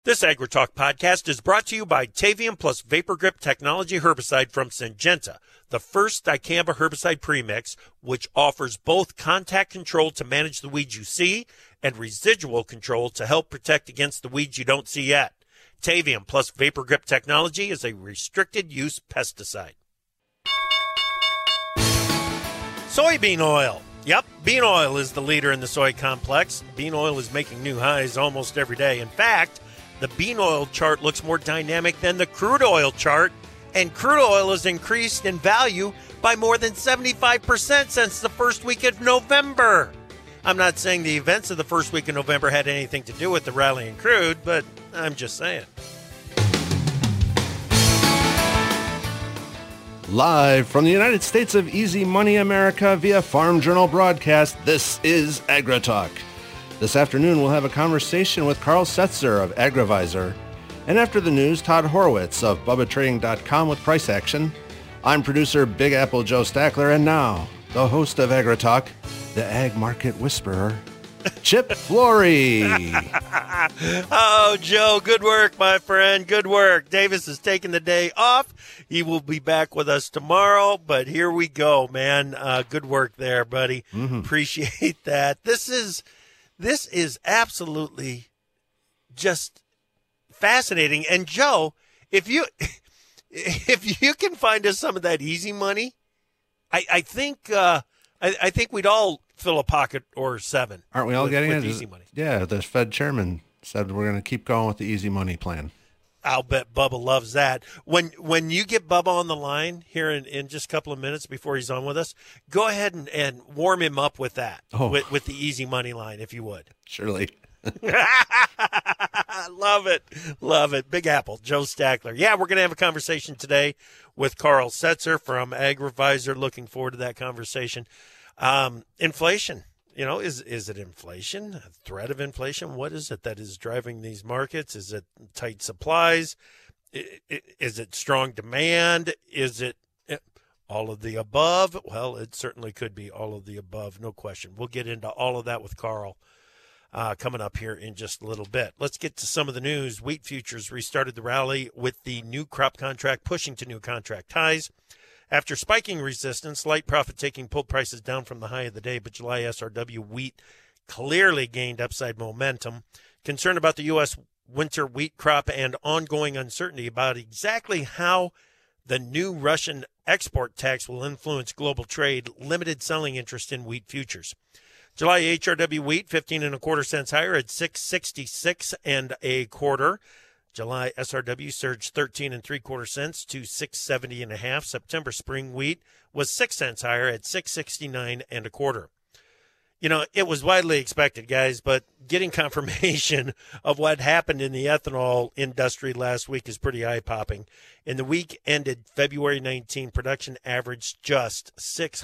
This AgriTalk podcast is brought to you by Tavium Plus Vapor Grip Technology Herbicide from Syngenta, the first dicamba herbicide premix, which offers both contact control to manage the weeds you see and residual control to help protect against the weeds you don't see yet. Tavium Plus Vapor Grip Technology is a restricted use pesticide. Soybean oil. Yep, bean oil is the leader in the soy complex. Bean oil is making new highs almost every day. In fact, the bean oil chart looks more dynamic than the crude oil chart, and crude oil has increased in value by more than 75% since the first week of November. I'm not saying the events of the first week of November had anything to do with the rally in crude, but I'm just saying. Live from the United States of Easy Money America via Farm Journal broadcast, this is AgriTalk. This afternoon, we'll have a conversation with Carl Setzer of AgriVisor. And after the news, Todd Horwitz of BubbaTrading.com with price action. I'm producer Big Apple Joe Stackler, and now, the host of AgriTalk, the Ag Market Whisperer, Chip Flory. Oh, Joe, good work, my friend. Good work. Davis is taking the day off. He will be back with us tomorrow, but here we go, man. Good work there, buddy. Appreciate that. This is absolutely just fascinating. And Joe, if you can find us some of that easy money, I think we'd all fill a pocket or seven. Aren't we all getting it? Easy money? Yeah, the Fed chairman said we're going to keep going with the easy money plan. I'll bet Bubba loves that. When you get Bubba on the line here in just a couple of minutes before he's on with us, go ahead and warm him up with that, with the easy money line, if you would. Surely. Love it. Love it. Big Apple, Joe Stackler. Yeah, we're going to have a conversation today with Carl Setzer from AgriVisor. Looking forward to that conversation. Inflation. You know, is it inflation, a threat of inflation? What is it that is driving these markets? Is it tight supplies? Is it strong demand? Is it all of the above? Well, it certainly could be all of the above, no question. We'll get into all of that with Carl coming up here in just a little bit. Let's get to some of the news. Wheat futures restarted the rally with the new crop contract pushing to new contract highs. After spiking resistance, light profit-taking pulled prices down from the high of the day, but July SRW wheat clearly gained upside momentum. Concern about the U.S. winter wheat crop and ongoing uncertainty about exactly how the new Russian export tax will influence global trade limited selling interest in wheat futures. July HRW wheat, 15 1/4 cents higher at 666 1/4. July SRW surged 13 3/4 cents to 670 1/2. September spring wheat was 6 cents higher at 669 1/4. You know, it was widely expected, guys, but getting confirmation of what happened in the ethanol industry last week is pretty eye-popping. In the week ended February 19, production averaged just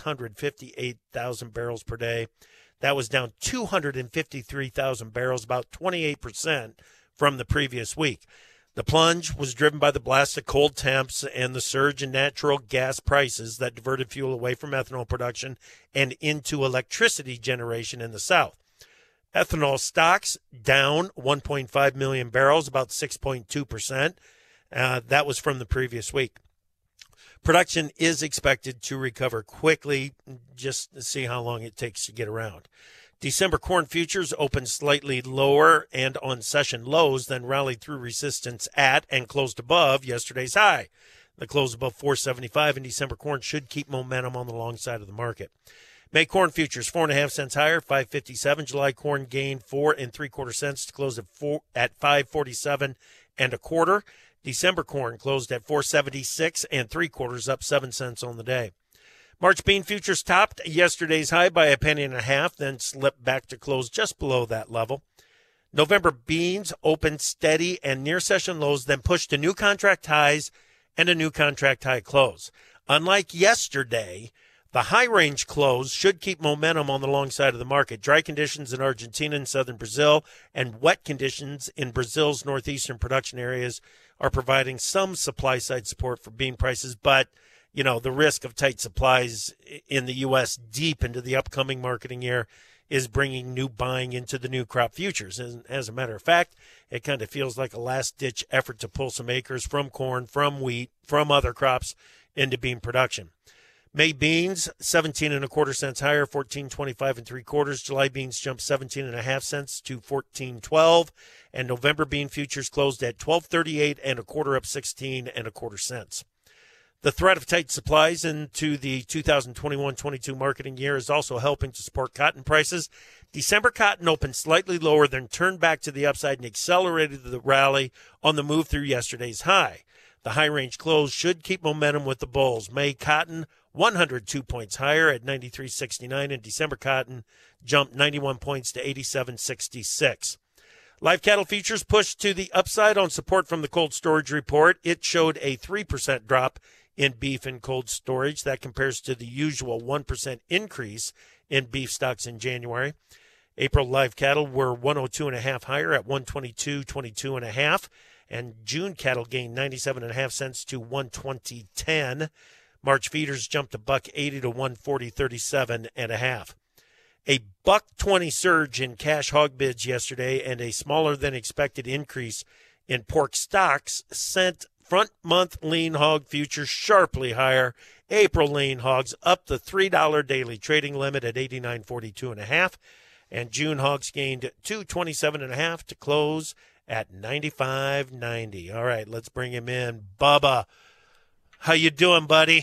658,000 barrels per day. That was down 253,000 barrels, about 28% from the previous week. The plunge was driven by the blast of cold temps and the surge in natural gas prices that diverted fuel away from ethanol production and into electricity generation in the South. Ethanol stocks down 1.5 million barrels, about 6.2%. That was from the previous week. Production is expected to recover quickly, just to see how long it takes to get around. December corn futures opened slightly lower and on session lows, then rallied through resistance at and closed above yesterday's high. The close above 475 in December corn should keep momentum on the long side of the market. May corn futures 4 1/2 cents higher, 557. July corn gained 4 3/4 cents to close at 547 1/4. December corn closed at 476 3/4, up 7 cents on the day. March bean futures topped yesterday's high by 1.5 pennies, then slipped back to close just below that level. November beans opened steady and near session lows, then pushed to new contract highs and a new contract high close. Unlike yesterday, the high range close should keep momentum on the long side of the market. Dry conditions in Argentina and southern Brazil and wet conditions in Brazil's northeastern production areas are providing some supply side support for bean prices, but you know, the risk of tight supplies in the U.S. deep into the upcoming marketing year is bringing new buying into the new crop futures. And as a matter of fact, it kind of feels like a last-ditch effort to pull some acres from corn, from wheat, from other crops into bean production. May beans 17 and a quarter cents higher, 14.25 and 3/4. July beans jumped 17 and a half cents to 14.12, and November bean futures closed at 12.38 and a quarter, up 16 and a quarter cents. The threat of tight supplies into the 2021-22 marketing year is also helping to support cotton prices. December cotton opened slightly lower, then turned back to the upside and accelerated the rally on the move through yesterday's high. The high-range close should keep momentum with the bulls. May cotton 102 points higher at 93.69, and December cotton jumped 91 points to 87.66. Live cattle futures pushed to the upside on support from the cold storage report. It showed a 3% drop in beef and cold storage. That compares to the usual 1% increase in beef stocks in January. April live cattle were 102.5 higher at 122.22.5, and June cattle gained 97.5 cents to 120.10. March feeders jumped $1.80 to 140.37.5. A $1.20 surge in cash hog bids yesterday and a smaller than expected increase in pork stocks sent front month lean hog futures sharply higher. April lean hogs up the $3 daily trading limit at 89.42.5, and June hogs gained 227.5 to close at 95.90. All right, let's bring him in. Bubba, how you doing, buddy?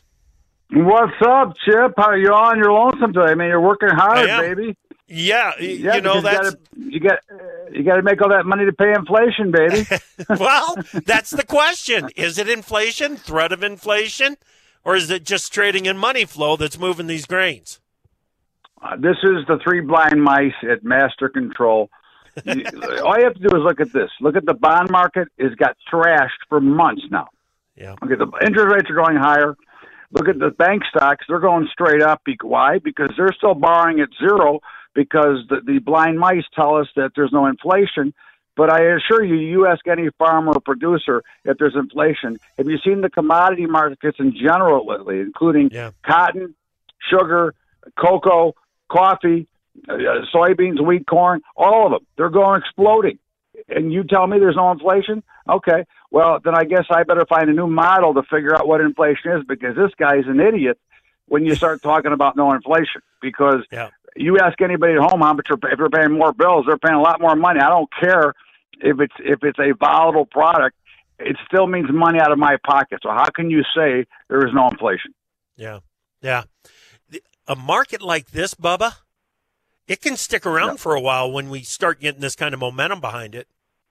What's up, Chip? How are you on your lonesome today? I mean, you're working hard, baby. Yeah, you know that's you got to make all that money to pay inflation, baby. Well, that's the question. Is it inflation, threat of inflation, or is it just trading and money flow that's moving these grains? This is the three blind mice at master control. All you have to do is look at this. Look at the bond market. It's got trashed for months now. Yeah. Okay, the interest rates are going higher. Look at the bank stocks. They're going straight up. Why? Because they're still borrowing at zero because the blind mice tell us that there's no inflation. But I assure you, you ask any farmer or producer if there's inflation. Have you seen the commodity markets in general lately, including cotton, sugar, cocoa, coffee, soybeans, wheat, corn, all of them? They're going exploding. And you tell me there's no inflation? Okay. Well, then I guess I better find a new model to figure out what inflation is, because this guy's an idiot when you start talking about no inflation. Because you ask anybody at home how much if they're paying more bills, they're paying a lot more money. I don't care if it's a volatile product. It still means money out of my pocket. So how can you say there is no inflation? Yeah. A market like this, Bubba, it can stick around for a while when we start getting this kind of momentum behind it.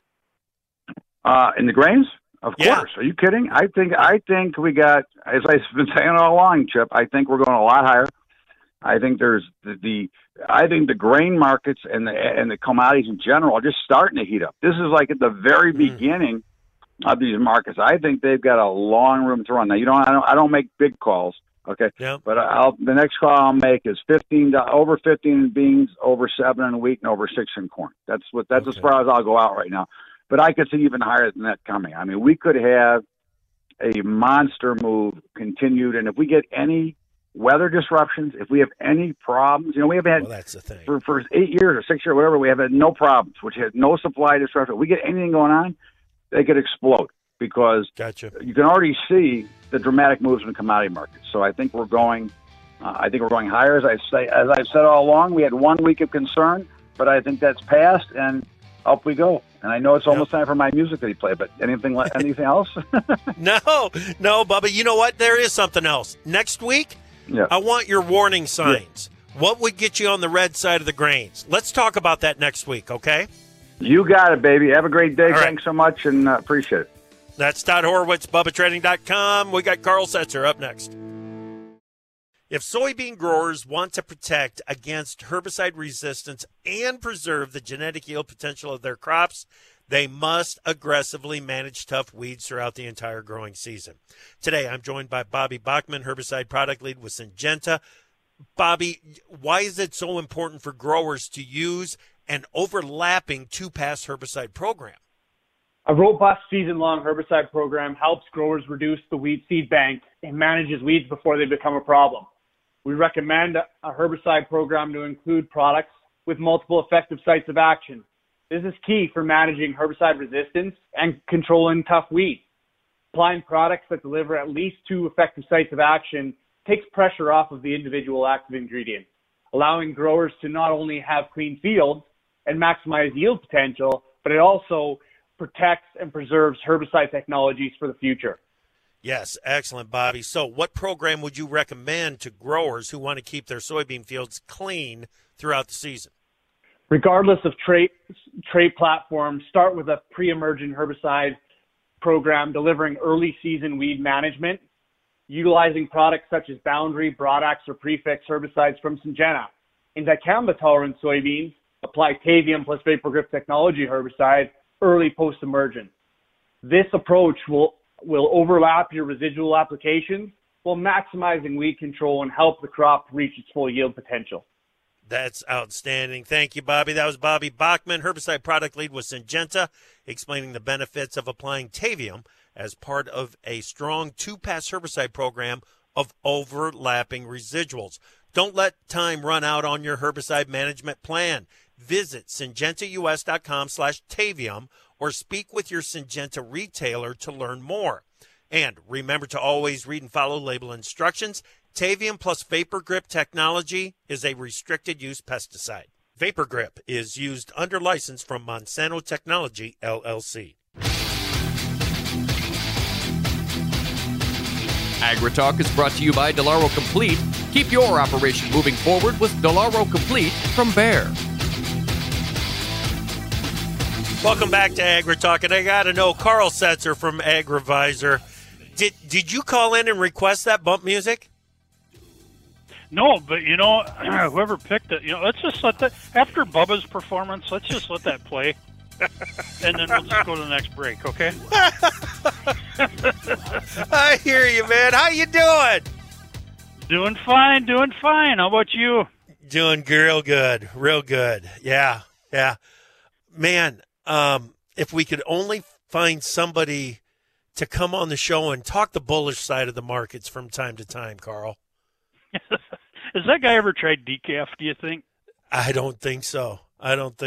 In the grains? Of course. Are you kidding? I think we got, as I've been saying all along, Chip, I think we're going a lot higher. I think there's I think the grain markets and the commodities in general are just starting to heat up. This is like at the very beginning of these markets. I think they've got a long room to run. Now, I don't make big calls. Okay. Yeah. But the next call I'll make is over 15 in beans, over 7 in wheat, and over 6 in corn. That's as far as I'll go out right now. But I could see even higher than that coming. I mean, we could have a monster move continued, and if we get any weather disruptions, if we have any problems, we have had that's the thing. For 8 years or 6 years, whatever, we have had no problems, which had no supply disruption. If we get anything going on, they could explode, because you can already see the dramatic moves in the commodity markets. So I think we're going higher. As I've said all along, we had 1 week of concern, but I think that's passed, and up we go. And I know it's almost time for my music that you play, but anything else? No, Bubba. You know what? There is something else. Next week, I want your warning signs. Yeah. What would get you on the red side of the grains? Let's talk about that next week, okay? You got it, baby. Have a great day. All Thanks so much, and appreciate it. That's Todd Horwitz, BubbaTrading.com. We got Carl Setzer up next. If soybean growers want to protect against herbicide resistance and preserve the genetic yield potential of their crops, they must aggressively manage tough weeds throughout the entire growing season. Today, I'm joined by Bobby Bachman, herbicide product lead with Syngenta. Bobby, why is it so important for growers to use an overlapping two-pass herbicide program? A robust season-long herbicide program helps growers reduce the weed seed bank and manages weeds before they become a problem. We recommend a herbicide program to include products with multiple effective sites of action. This is key for managing herbicide resistance and controlling tough weeds. Applying products that deliver at least 2 effective sites of action takes pressure off of the individual active ingredients, allowing growers to not only have clean fields and maximize yield potential, but it also protects and preserves herbicide technologies for the future. Yes, excellent, Bobby. So what program would you recommend to growers who want to keep their soybean fields clean throughout the season? Regardless of trait platform, start with a pre-emergent herbicide program delivering early season weed management, utilizing products such as Boundary, Broadax, or Prefix herbicides from Syngenta. In dicamba-tolerant soybeans, apply Tavium plus Vapor Grip technology herbicide early post-emergence. This approach will overlap your residual applications while maximizing weed control and help the crop reach its full yield potential. That's outstanding. Thank you, Bobby. That was Bobby Bachman, herbicide product lead with Syngenta, explaining the benefits of applying Tavium as part of a strong 2-pass herbicide program of overlapping residuals. Don't let time run out on your herbicide management plan. Visit syngentaus.com/Tavium or speak with your Syngenta retailer to learn more. And remember to always read and follow label instructions. Tavium plus Vapor Grip technology is a restricted use pesticide. Vapor Grip is used under license from Monsanto Technology, LLC. AgriTalk is brought to you by Delaro Complete. Keep your operation moving forward with Delaro Complete from Bayer. Welcome back to AgriTalk, and I got to know, Carl Setzer from AgriVisor, did you call in and request that bump music? No, but, whoever picked it, let's just let that, after Bubba's performance, let's just let that play, and then we'll just go to the next break, okay? I hear you, man. How you doing? Doing fine. How about you? Doing real good. Yeah. Man, if we could only find somebody to come on the show and talk the bullish side of the markets from time to time, Carl. Has that guy ever tried decaf, do you think? I don't think so. and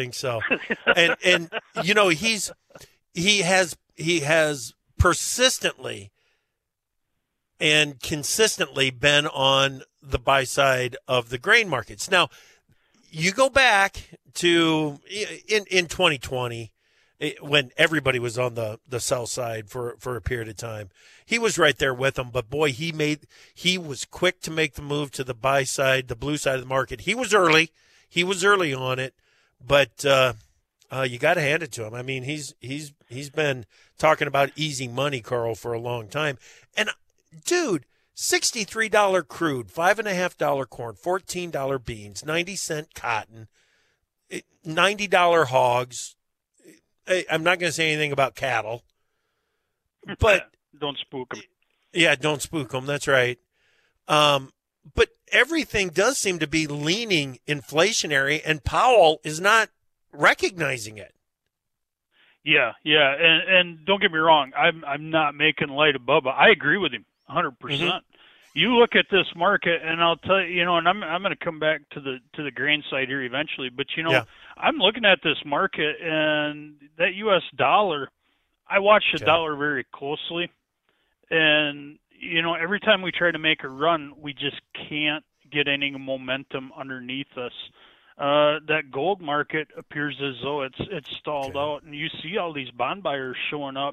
he has persistently and consistently been on the buy side of the grain markets. Now, you go back to in 2020 when everybody was on the sell side for a period of time. He was right there with them, but boy, he was quick to make the move to the buy side, the blue side of the market. He was early on it, but you got to hand it to him. I mean, he's been talking about easy money, Carl, for a long time. And dude, $63 crude, $5.50 corn, $14 beans, 90-cent cotton, $90 hogs. I'm not going to say anything about cattle, but don't spook them. Yeah, don't spook them. That's right. But everything does seem to be leaning inflationary, and Powell is not recognizing it. Yeah, and don't get me wrong. I'm not making light of Bubba. I agree with him 100%. Mm-hmm. You look at this market, and I'll tell you, and I'm going to come back to the grain side here eventually. But I'm looking at this market, and that U.S. dollar. I watch the dollar very closely, and every time we try to make a run, we just can't get any momentum underneath us. That gold market appears as though it's stalled out, and you see all these bond buyers showing up.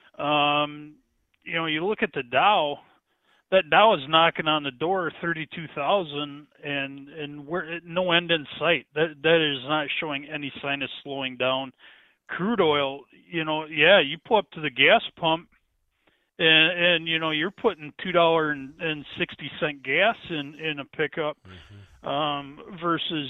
You look at the Dow. That Dow is knocking on the door 32,000, and we're no end in sight. That is not showing any sign of slowing down. Crude oil, you pull up to the gas pump, and you're putting $2.60 gas in a pickup, versus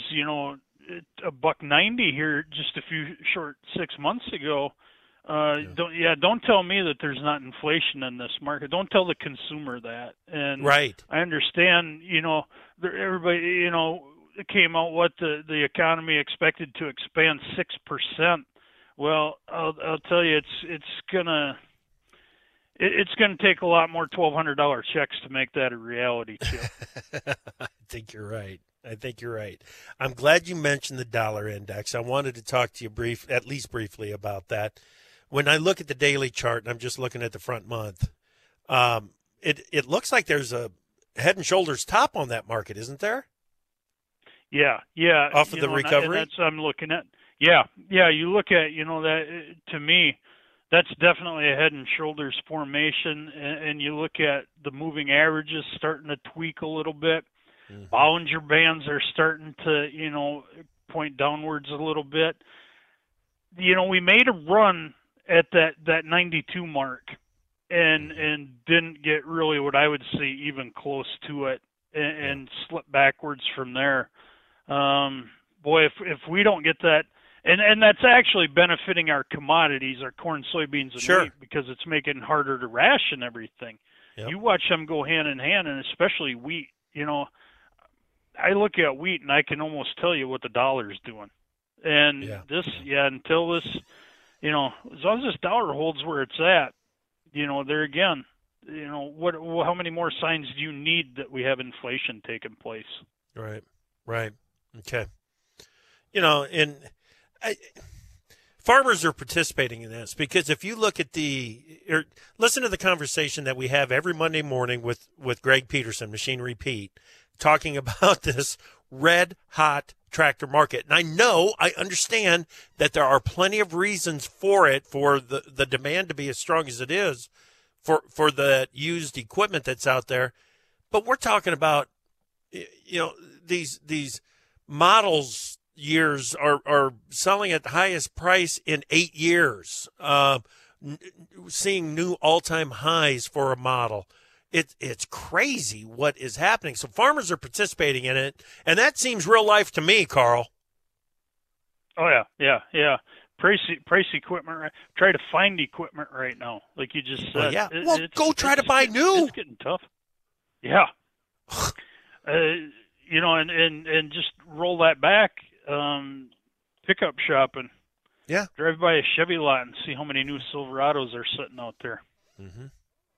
$1.90 here just a few short 6 months ago. Don't tell me that there's not inflation in this market. Don't tell the consumer that. And right. I understand, everybody, came out what the economy expected to expand 6%. Well, I'll tell you, it's going to take a lot more $1,200 checks to make that a reality, Chip. I think you're right. I'm glad you mentioned the dollar index. I wanted to talk to you at least briefly about that. When I look at the daily chart, and I'm just looking at the front month, it looks like there's a head and shoulders top on that market, isn't there? Yeah. Off of the recovery? And that's I'm looking at. Yeah. You look at, that to me, that's definitely a head and shoulders formation. And you look at the moving averages starting to tweak a little bit. Mm-hmm. Bollinger Bands are starting to, point downwards a little bit. We made a run at that 92 mark and didn't get really what I would say even close to it and slip backwards from there. Boy, if we don't get that, and that's actually benefiting our commodities, our corn, soybeans, and wheat, because it's making it harder to ration everything. Yep. You watch them go hand in hand, and especially wheat. I look at wheat, and I can almost tell you what the dollar's doing. And until this, as long as this dollar holds where it's at, there again, how many more signs do you need that we have inflation taking place? Right. Okay. Farmers are participating in this because if you look at listen to the conversation that we have every Monday morning with Greg Peterson, Machinery Pete, talking about this red hot tractor market. And I understand that there are plenty of reasons for it, for the demand to be as strong as it is for the used equipment that's out there. But we're talking about, these models years are selling at the highest price in 8 years, seeing new all-time highs for a model. It's crazy what is happening. So farmers are participating in it, and that seems real life to me, Carl. Oh yeah. Price equipment. Right? Try to find equipment right now, like you just said. Go try to buy new. It's getting tough. Yeah. And just roll that back. Pickup shopping. Yeah. Drive by a Chevy lot and see how many new Silverados are sitting out there. Mm-hmm.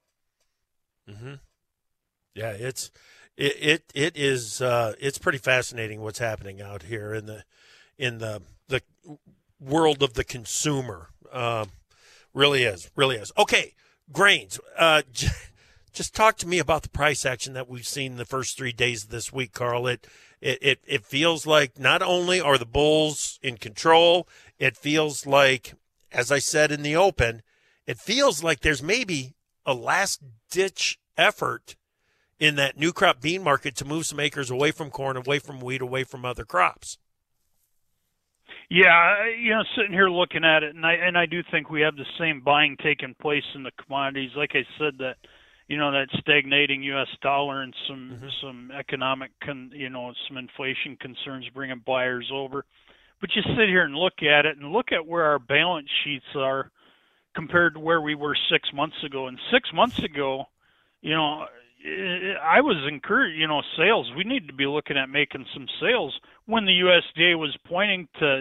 Yeah, it is it's pretty fascinating what's happening out here in the world of the consumer. Really is. Okay, grains. Just talk to me about the price action that we've seen the first 3 days of this week, Carl. It feels like not only are the bulls in control, it feels like, as I said in the open, it feels like there's maybe a last-ditch effort in that new crop bean market to move some acres away from corn, away from wheat, away from other crops. Yeah, sitting here looking at it, and I do think we have the same buying taking place in the commodities. Like I said, that that stagnating U.S. dollar and some economic, some inflation concerns bringing buyers over. But you sit here and look at it and look at where our balance sheets are compared to where we were 6 months ago. And 6 months ago, I was encouraged, sales. We need to be looking at making some sales when the USDA was pointing to,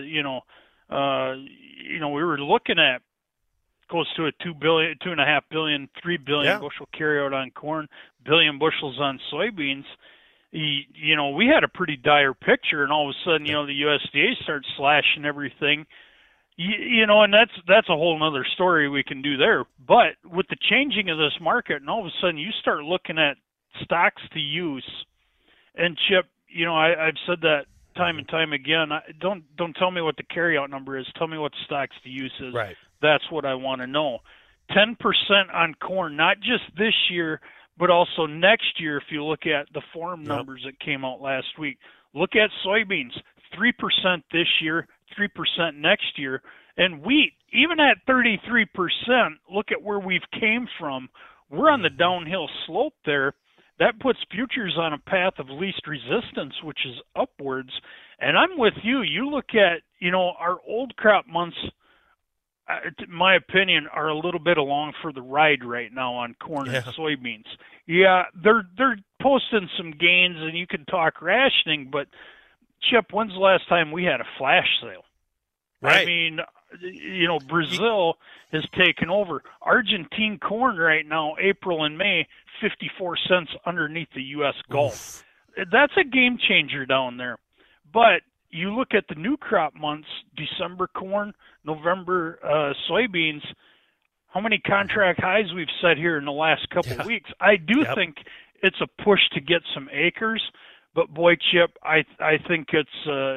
we were looking at close to a 2.5 billion, 3 billion bushel carryout on corn, billion bushels on soybeans. We had a pretty dire picture, and all of a sudden, the USDA starts slashing everything. And that's a whole other story we can do there. But with the changing of this market, and all of a sudden you start looking at stocks to use, and Chip, I've said that time and time again. Don't tell me what the carryout number is. Tell me what the stocks to use is. Right. That's what I want to know. 10% on corn, not just this year, but also next year. If you look at the farm numbers that came out last week, look at soybeans, 3% this year, 3% next year, and wheat, even at 33%, look at where we've came from. We're on the downhill slope there. That puts futures on a path of least resistance, which is upwards. And I'm with you. You look at, our old crop months, in my opinion, are a little bit along for the ride right now on corn and soybeans. Yeah, they're posting some gains, and you can talk rationing, but Chip, when's the last time we had a flash sale? Right. I mean, Brazil has taken over. Argentine corn right now, April and May, 54 cents underneath the U.S. Gulf. That's a game changer down there. But you look at the new crop months, December corn, November soybeans, how many contract highs we've set here in the last couple of weeks. I do think it's a push to get some acres, but boy, Chip, I think it's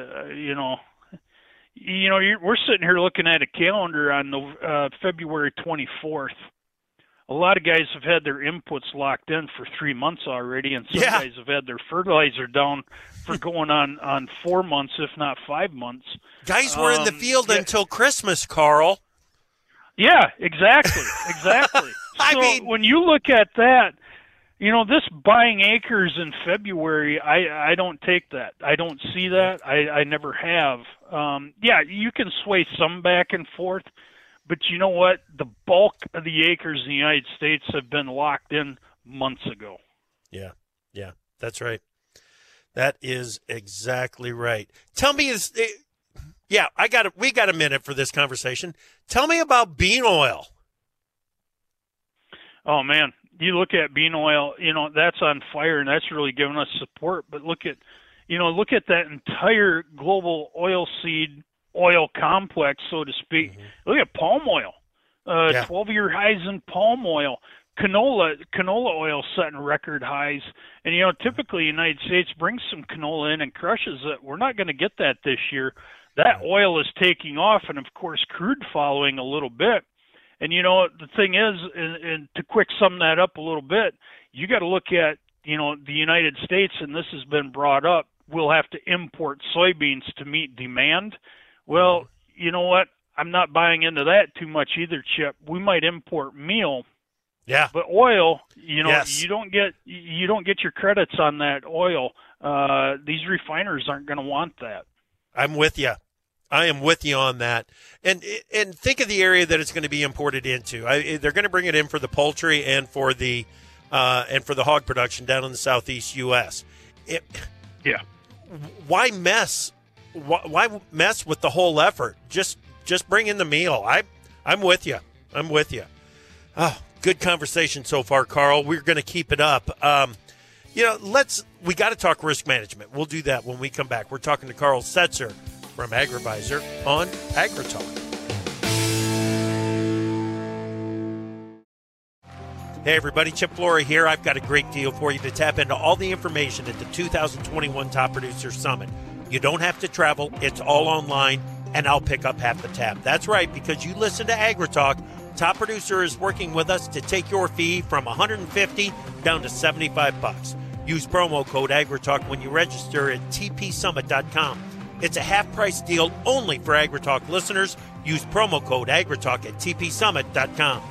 we're sitting here looking at a calendar on February 24th. A lot of guys have had their inputs locked in for 3 months already, and some guys have had their fertilizer down for going on 4 months, if not 5 months. Guys were in the field until Christmas, Carl. Yeah, exactly. So when you look at that, this buying acres in February, I don't take that. I don't see that. I never have. You can sway some back and forth, but you know what? The bulk of the acres in the United States have been locked in months ago. Yeah, that's right. That is exactly right. Tell me, we got a minute for this conversation. Tell me about bean oil. Oh, man. You look at bean oil, that's on fire, and that's really given us support. But look at that entire global oil complex, so to speak. Mm-hmm. Look at palm oil, 12-year highs in palm oil. Canola oil setting record highs. And, typically the United States brings some canola in and crushes it. We're not going to get that this year. That oil is taking off, and, of course, crude following a little bit. And, the thing is, and to quick sum that up a little bit, you got to look at, the United States, and this has been brought up, we'll have to import soybeans to meet demand. Well, you know what? I'm not buying into that too much either, Chip. We might import meal. Yeah. But oil, you don't get your credits on that oil. These refiners aren't going to want that. I'm with you. I am with you on that. And think of the area that it's going to be imported into. They're going to bring it in for the poultry and for the hog production down in the southeast U.S. Why mess? Why mess with the whole effort? Just bring in the meal. I'm with you. Oh, good conversation so far, Carl. We're going to keep it up. We got to talk risk management. We'll do that when we come back. We're talking to Carl Setzer from AgriVisor on AgriTalk. Hey everybody, Chip Flory here. I've got a great deal for you to tap into all the information at the 2021 Top Producer Summit. You don't have to travel. It's all online, and I'll pick up half the tab. That's right, because you listen to AgriTalk. Top Producer is working with us to take your fee from $150 down to $75. Use promo code AgriTalk when you register at tpsummit.com. It's a half-price deal only for AgriTalk listeners. Use promo code AgriTalk at tpsummit.com.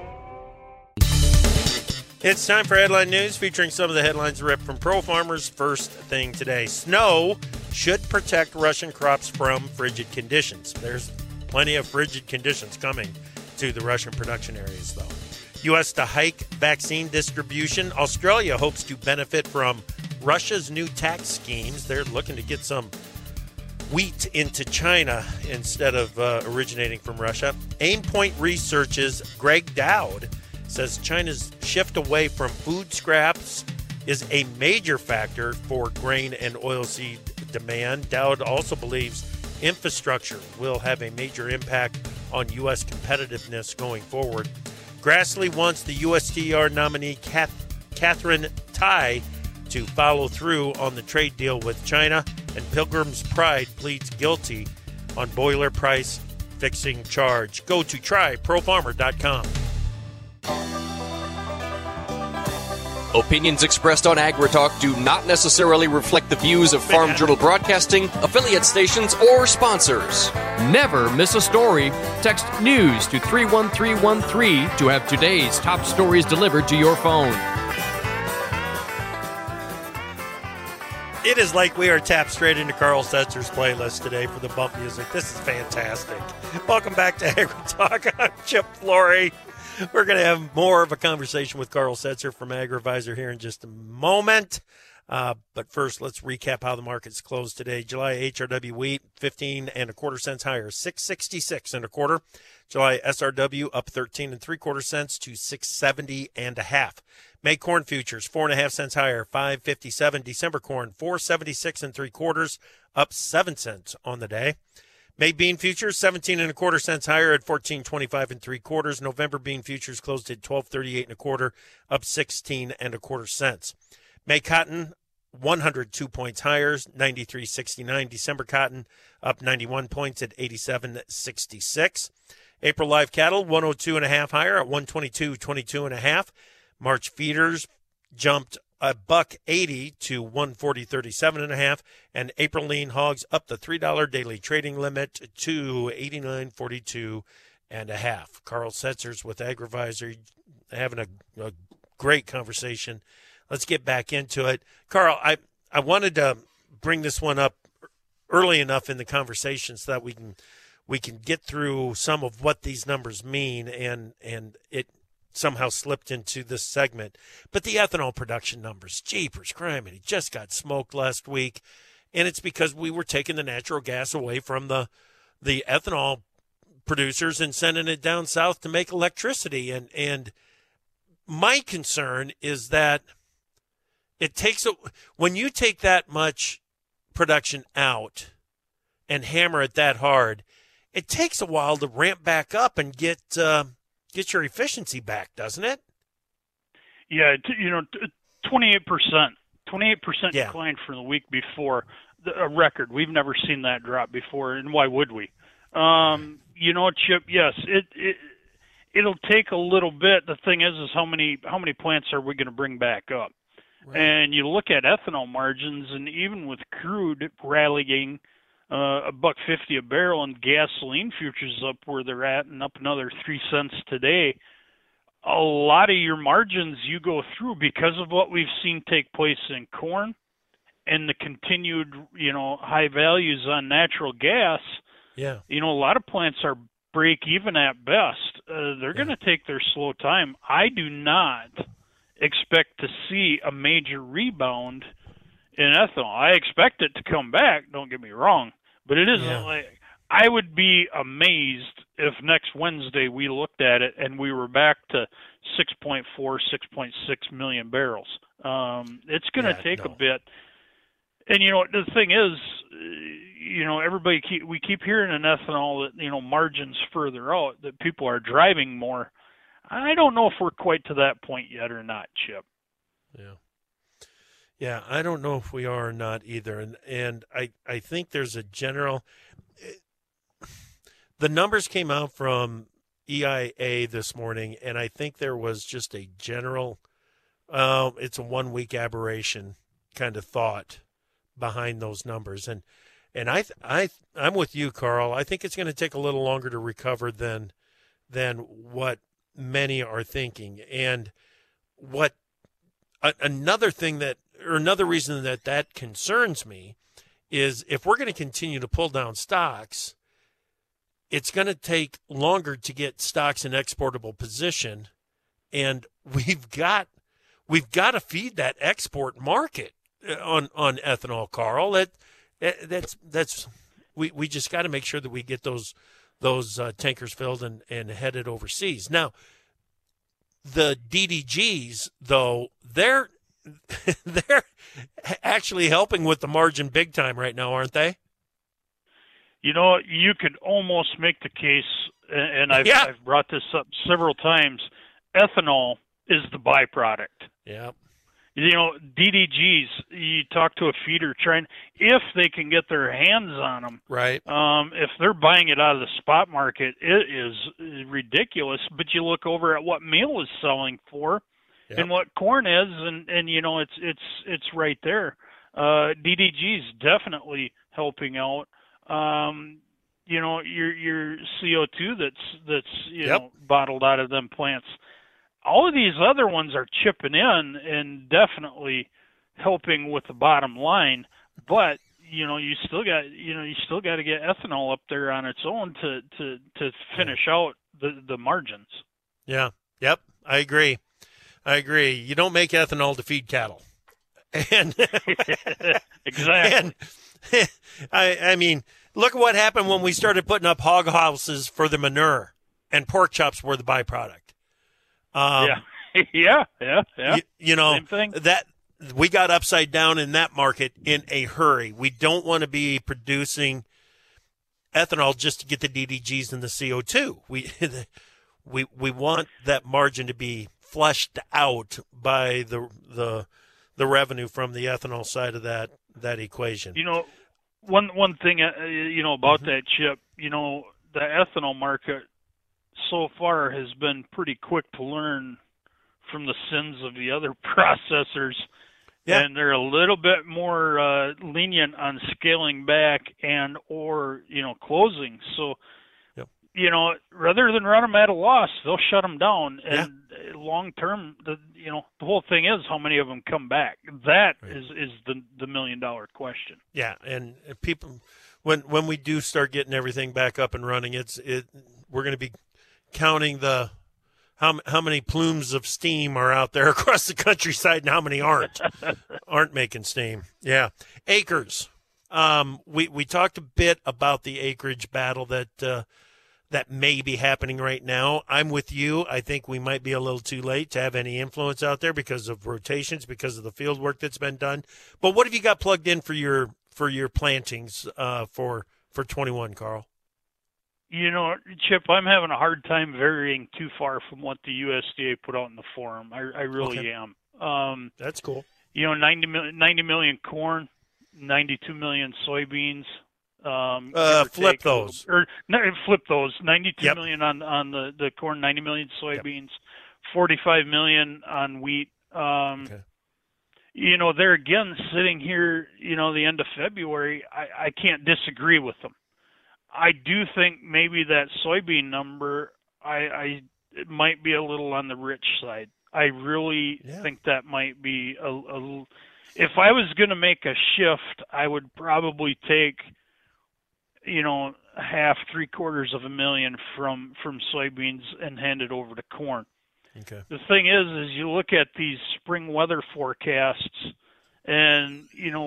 It's time for Headline News, featuring some of the headlines ripped from Pro Farmer's First Thing Today. Snow should protect Russian crops from frigid conditions. There's plenty of frigid conditions coming to the Russian production areas, though. U.S. to hike vaccine distribution. Australia hopes to benefit from Russia's new tax schemes. They're looking to get some wheat into China instead of originating from Russia. Aimpoint Research's Greg Dowd says China's shift away from food scraps is a major factor for grain and oilseed demand. Dowd also believes infrastructure will have a major impact on U.S. competitiveness going forward. Grassley wants the USTR nominee Catherine Tai to follow through on the trade deal with China, and Pilgrim's Pride pleads guilty on boiler price fixing charge. Go to tryprofarmer.com. Opinions expressed on AgriTalk do not necessarily reflect the views of Farm Journal Broadcasting, affiliate stations, or sponsors. Never miss a story. Text NEWS to 31313 to have today's top stories delivered to your phone. It is like we are tapped straight into Carl Setzer's playlist today for the bump music. This is fantastic. Welcome back to AgriTalk. I'm Chip Flory. We're going to have more of a conversation with Carl Setzer from AgriVisor here in just a moment. But first, let's recap how the markets closed today. July HRW wheat, 15 1/4 cents higher, 666 1/4. July SRW up 13 3/4 cents to 670 1/2. May corn futures, 4 1/2 cents higher, 557. December corn, 476 3/4, up 7 cents on the day. May bean futures, 17 1/4 cents higher at 14.25 3/4. November bean futures closed at 12.38 1/4, up 16 1/4 cents. May cotton, 102 points higher, 93.69. December cotton up 91 points at 87.66. April live cattle, 102 1/2 higher at 122.22 1/2. March feeders jumped $1.80 to 140.37 1/2, and April lean hogs up the $3 daily trading limit to 89.42 1/2. Carl Setzer's with AgriVisor, having a great conversation. Let's get back into it. Carl, I wanted to bring this one up early enough in the conversation so that we can get through some of what these numbers mean, and it somehow slipped into this segment. But the ethanol production numbers, jeepers, criminy, just got smoked last week, and it's because we were taking the natural gas away from the ethanol producers and sending it down south to make electricity. And my concern is that when you take that much production out and hammer it that hard, it takes a while to ramp back up and get your efficiency back, doesn't it? Yeah, 28%. 28% Yeah. decline from the week before, a record. We've never seen that drop before, and why would we? Chip, yes, it'll take a little bit. The thing is how many plants are we going to bring back up? Right. And you look at ethanol margins, and even with crude rallying $1.50 a barrel and gasoline futures up where they're at and up another 3 cents today, a lot of your margins you go through because of what we've seen take place in corn and the continued, high values on natural gas. Yeah. A lot of plants are break even at best. They're going to take their slow time. I do not expect to see a major rebound in ethanol. I expect it to come back, don't get me wrong, but it isn't like I would be amazed if next Wednesday we looked at it and we were back to 6.4, 6.6 million barrels. It's going to take a bit. And, the thing is, we keep hearing in ethanol that, margins further out, that people are driving more. I don't know if we're quite to that point yet or not, Chip. Yeah, I don't know if we are or not either. And I think there's a general – the numbers came out from EIA this morning, and I think there was just a general it's a 1 week aberration kind of thought behind those numbers. And I'm with you, Carl. I think it's going to take a little longer to recover than what many are thinking. And what another reason that concerns me is if we're going to continue to pull down stocks, it's going to take longer to get stocks in exportable position, and we've got to feed that export market on ethanol, Carl. We just got to make sure that we get those tankers filled and headed overseas. Now, the DDGs, though, they're actually helping with the margin big time right now, aren't they? You could almost make the case, and I've brought this up several times, ethanol is the byproduct. Yeah. DDGs, you talk to a feeder if they can get their hands on them. Right. If they're buying it out of the spot market, it is ridiculous. But you look over at what meal is selling for and what corn is, and it's right there. DDGs definitely helping out. Your CO2 that's bottled out of them plants. All of these other ones are chipping in and definitely helping with the bottom line, but you still got to get ethanol up there on its own to finish out the margins. Yeah. Yep. I agree. You don't make ethanol to feed cattle. And exactly. And, I mean, look at what happened when we started putting up hog houses for the manure, and pork chops were the byproduct. Yeah. You know, Same thing. that we got upside down in that market in a hurry. We don't want to be producing ethanol just to get the DDGs and the CO2. We want that margin to be fleshed out by the revenue from the ethanol side of that equation. You know, one thing about that, Chip. You know, the ethanol market so far has been pretty quick to learn from the sins of the other processors. Yeah. And they're a little bit more lenient on scaling back and or closing. So, rather than run them at a loss, they'll shut them down. And long term, the whole thing is how many of them come back. That is the $1 million question. Yeah, and people, when we do start getting everything back up and running, we're going to be counting how many plumes of steam are out there across the countryside and how many aren't making steam. Yeah. Acres. We talked a bit about the acreage battle that may be happening right now. I'm with you. I think we might be a little too late to have any influence out there because of rotations, because of the field work that's been done. But what have you got plugged in for your plantings for 21, Carl? Chip, I'm having a hard time varying too far from what the USDA put out in the forum. I really am. That's cool. 90 million corn, 92 million soybeans. Flip those. Flip those. 92 million on the corn, 90 million soybeans, 45 million on wheat. They're again sitting here, the end of February. I can't disagree with them. I do think maybe that soybean number, it might be a little on the rich side. I really think that might be a if I was going to make a shift, I would probably take, half, 750,000 from soybeans and hand it over to corn. Okay. The thing is you look at these spring weather forecasts, and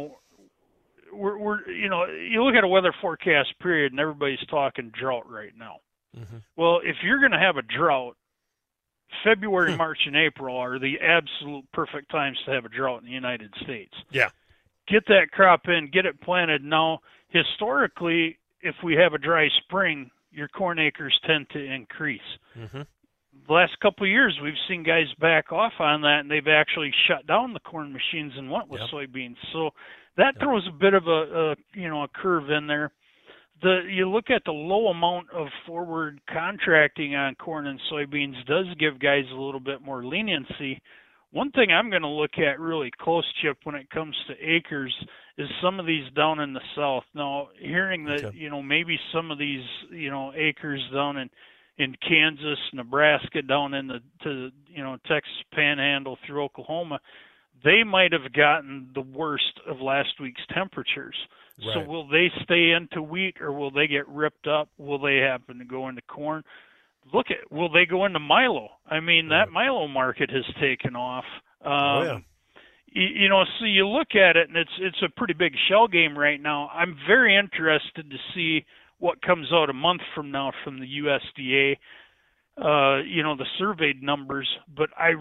you look at a weather forecast period, and everybody's talking drought right now. Mm-hmm. Well, if you're going to have a drought, February, March, and April are the absolute perfect times to have a drought in the United States. Yeah. Get that crop in, get it planted. Now, historically, if we have a dry spring, your corn acres tend to increase. Mm-hmm. The last couple of years, we've seen guys back off on that, and they've actually shut down the corn machines and went with soybeans. So that throws a bit of a curve in there. You look at the low amount of forward contracting on corn and soybeans does give guys a little bit more leniency. One thing I'm going to look at really close, Chip, when it comes to acres is some of these down in the south. Now, hearing that, maybe some of these, acres down in Kansas, Nebraska, down in the Texas Panhandle through Oklahoma, they might have gotten the worst of last week's temperatures. Right. So will they stay into wheat, or will they get ripped up? Will they happen to go into corn? Will they go into milo? I mean, that milo market has taken off. So you look at it, and it's a pretty big shell game right now. I'm very interested to see what comes out a month from now from the USDA, the surveyed numbers, but I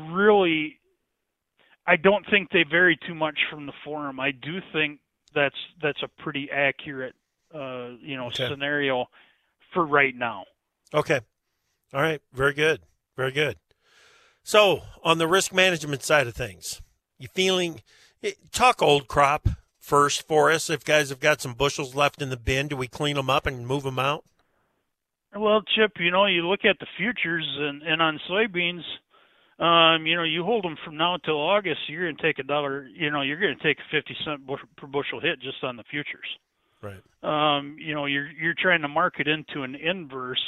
don't think they vary too much from the forum. I do think that's a pretty accurate, scenario for right now. Okay. All right. Very good. Very good. So on the risk management side of things, talk old crop first for us. If guys have got some bushels left in the bin, do we clean them up and move them out? Well, Chip, you look at the futures and on soybeans, you hold them from now till August, you're going to take $1, you're going to take a 50-cent per bushel hit just on the futures. Right. You're trying to market into an inverse.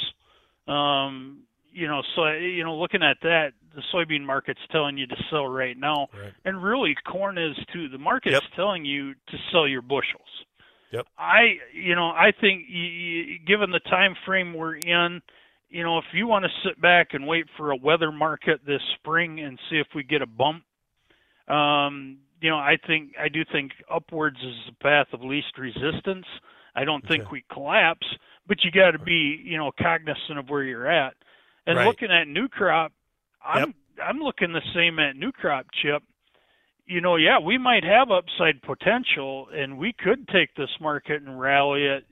Looking at that, the soybean market's telling you to sell right now. Right. And really corn is too. The market's telling you to sell your bushels. Yep. I think given the time frame we're in, if you want to sit back and wait for a weather market this spring and see if we get a bump, I do think upwards is the path of least resistance. I don't think we collapse, but you got to be, cognizant of where you're at. And looking at new crop, I'm looking the same at new crop, Chip. We might have upside potential, and we could take this market and rally it.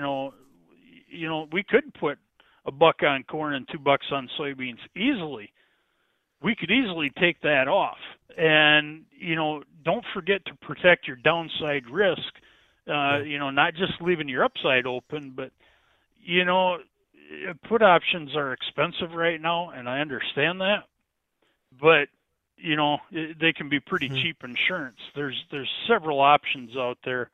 We could put $1 on corn and $2 on soybeans easily. We could easily take that off. And, don't forget to protect your downside risk, not just leaving your upside open, but, put options are expensive right now, and I understand that. But, they can be pretty cheap insurance. There's several options out there.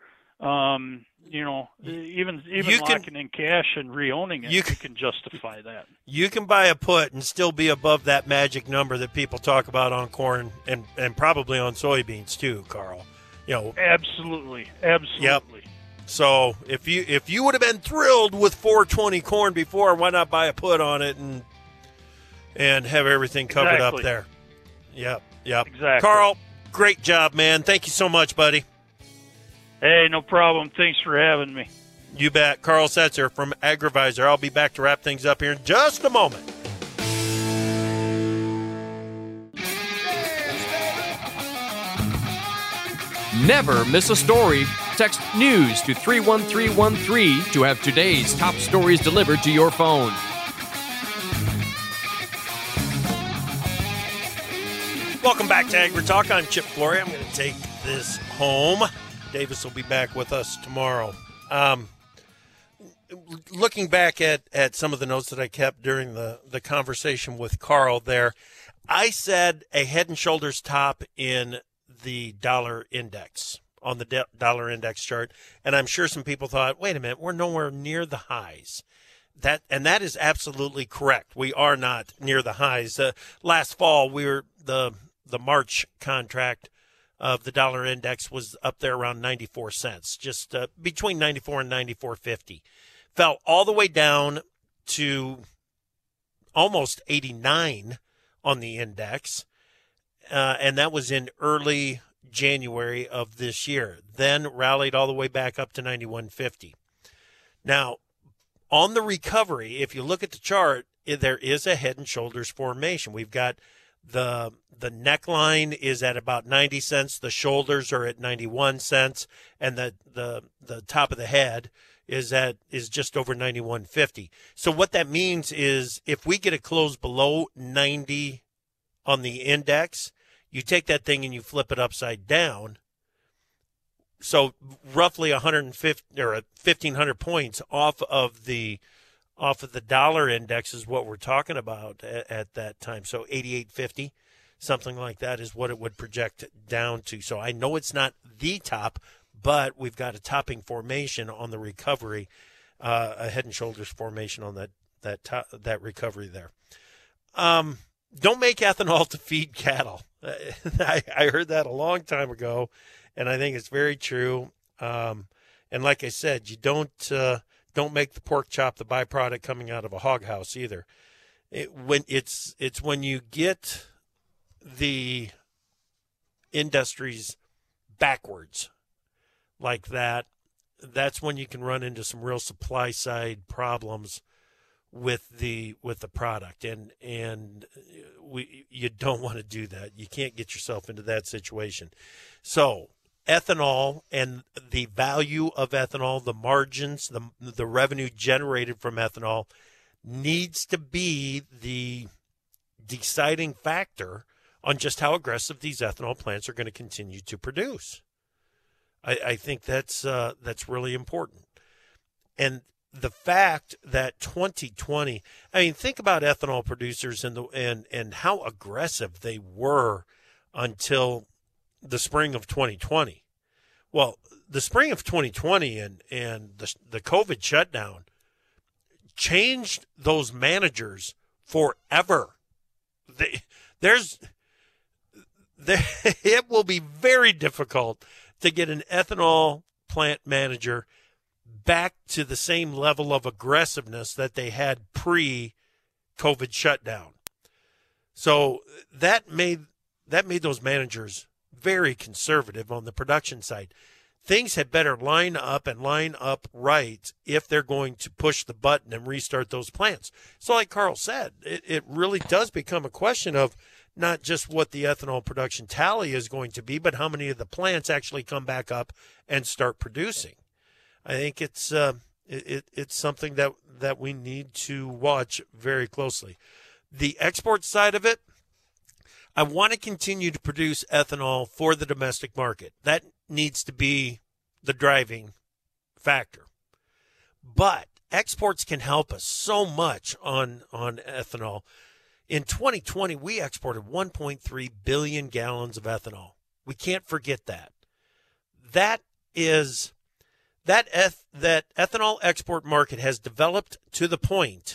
Even locking in cash and re-owning it, you can justify that. You can buy a put and still be above that magic number that people talk about on corn and probably on soybeans too, Carl. Absolutely. Yep. So if you would have been thrilled with 420 corn before, why not buy a put on it and have everything covered up there? Yep. Exactly. Carl, great job, man. Thank you so much, buddy. Hey, no problem. Thanks for having me. You bet. Carl Setzer from AgriVisor. I'll be back to wrap things up here in just a moment. Never miss a story. Text NEWS to 31313 to have today's top stories delivered to your phone. Welcome back to AgriTalk. I'm Chip Flory. I'm going to take this home. Davis will be back with us tomorrow. Looking back at some of the notes that I kept during the conversation with Carl there, I said a head and shoulders top in the dollar index, on the dollar index chart. And I'm sure some people thought, wait a minute, we're nowhere near the highs. That is absolutely correct. We are not near the highs. Last fall, we were the March contract of the dollar index was up there around 94 cents, just between 94 and 94.50. Fell all the way down to almost 89 on the index, and that was in early January of this year. Then rallied all the way back up to 91.50. Now, on the recovery, if you look at the chart, there is a head and shoulders formation. We've got the neckline is at about 90 cents. The shoulders are at 91 cents, and the top of the head is just over 91.50. So what that means is if we get a close below 90 on the index, you take that thing and you flip it upside down. So roughly 150 or 1,500 points off of the dollar index is what we're talking about at that time. So 88.50, something like that is what it would project down to. So I know it's not the top, but we've got a topping formation on the recovery, a head and shoulders formation on that recovery there. Don't make ethanol to feed cattle. I heard that a long time ago, and I think it's very true. And like I said, you don't make the pork chop the byproduct coming out of a hog house either. It's when you get the industries backwards like that, that's when you can run into some real supply side problems with the product, and you don't want to do that. You can't get yourself into that situation. So ethanol and the value of ethanol, the margins, the revenue generated from ethanol needs to be the deciding factor on just how aggressive these ethanol plants are going to continue to produce. I think that's really important. And the fact that 2020, I mean, think about ethanol producers and how aggressive they were until the spring of 2020. Well, the spring of 2020 and the COVID shutdown changed those managers forever. It will be very difficult to get an ethanol plant manager back to the same level of aggressiveness that they had pre-COVID shutdown. So that made those managers very conservative on the production side. Things had better line up right if they're going to push the button and restart those plants. So like Carl said, it really does become a question of not just what the ethanol production tally is going to be, but how many of the plants actually come back up and start producing. I think it's something that we need to watch very closely. The export side of it, I want to continue to produce ethanol for the domestic market. That needs to be the driving factor. But exports can help us so much on ethanol. In 2020, we exported 1.3 billion gallons of ethanol. We can't forget that. That ethanol export market has developed to the point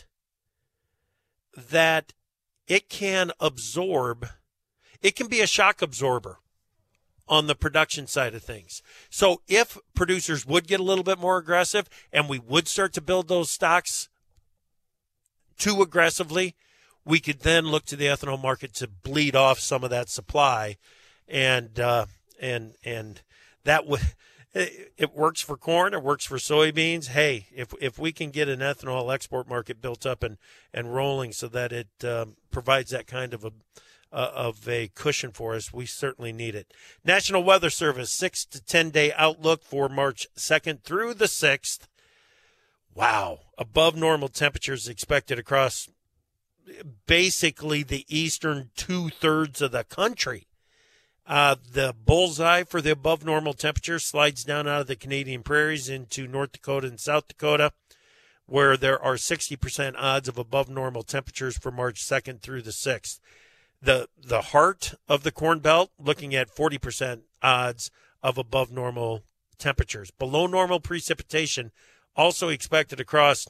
that it can be a shock absorber on the production side of things. So if producers would get a little bit more aggressive and we would start to build those stocks too aggressively, we could then look to the ethanol market to bleed off some of that supply, and that would, it works for corn, it works for soybeans. Hey, if we can get an ethanol export market built up and rolling so that it provides that kind of a cushion for us, we certainly need it. National Weather Service 6 to 10 day outlook for March 2nd through the 6th. Wow, above normal temperatures expected across basically the eastern 2/3 of the country. The bullseye for the above normal temperature slides down out of the Canadian prairies into North Dakota and South Dakota, where there are 60% odds of above normal temperatures for March 2nd through the 6th. The heart of the Corn Belt looking at 40% odds of above normal temperatures. Below normal precipitation also expected across,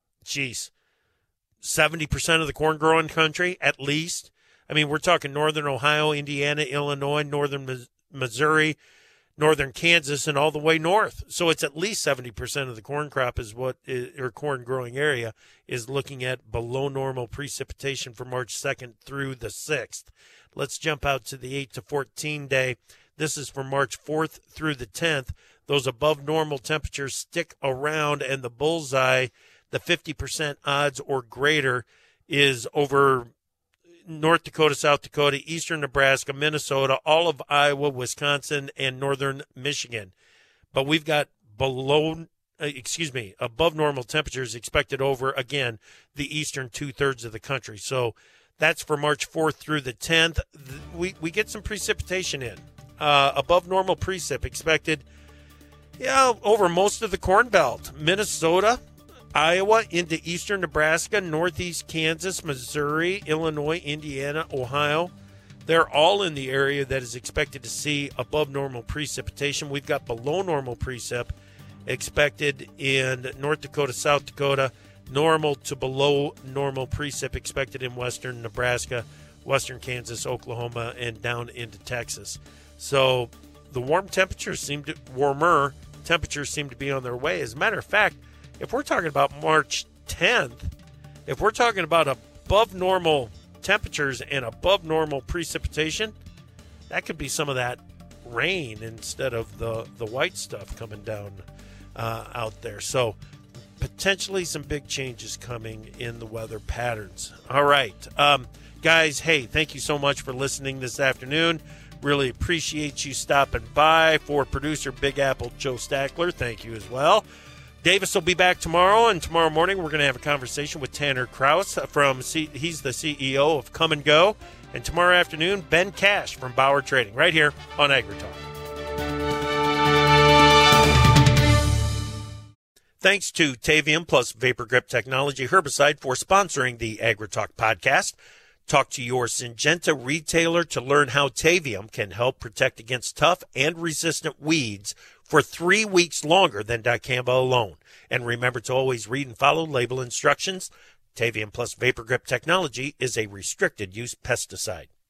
70% of the corn growing country at least. I mean, we're talking northern Ohio, Indiana, Illinois, northern Missouri, northern Kansas, and all the way north. So it's at least 70% of the corn crop or corn growing area is looking at below normal precipitation for March 2nd through the 6th. Let's jump out to the 8 to 14 day. This is for March 4th through the 10th. Those above normal temperatures stick around, and the bullseye, the 50% odds or greater, is over North Dakota, South Dakota, eastern Nebraska, Minnesota, all of Iowa, Wisconsin, and northern Michigan. But we've got above normal temperatures expected over, again, the eastern 2/3 of the country. So that's for March 4th through the 10th. We get some precipitation in. Above normal precip expected, over most of the Corn Belt. Minnesota, Iowa into eastern Nebraska, northeast Kansas, Missouri, Illinois, Indiana, Ohio. They're all in the area that is expected to see above normal precipitation. We've got below normal precip expected in North Dakota, South Dakota, normal to below normal precip expected in western Nebraska, western Kansas, Oklahoma, and down into Texas. So the warmer temperatures seem to be on their way. As a matter of fact, if we're talking about March 10th, if we're talking about above normal temperatures and above normal precipitation, that could be some of that rain instead of the white stuff coming down out there. So potentially some big changes coming in the weather patterns. All right. Guys, hey, thank you so much for listening this afternoon. Really appreciate you stopping by. For producer Big Apple Joe Stackler, thank you as well. Davis will be back tomorrow, and tomorrow morning we're going to have a conversation with Tanner Kraus he's the CEO of Come and Go. And tomorrow afternoon, Ben Cash from Bauer Trading, right here on AgriTalk. Thanks to Tavium Plus Vapor Grip Technology Herbicide for sponsoring the AgriTalk podcast. Talk to your Syngenta retailer to learn how Tavium can help protect against tough and resistant weeds for 3 weeks longer than dicamba alone. And remember to always read and follow label instructions. Tavium Plus Vapor Grip Technology is a restricted use pesticide.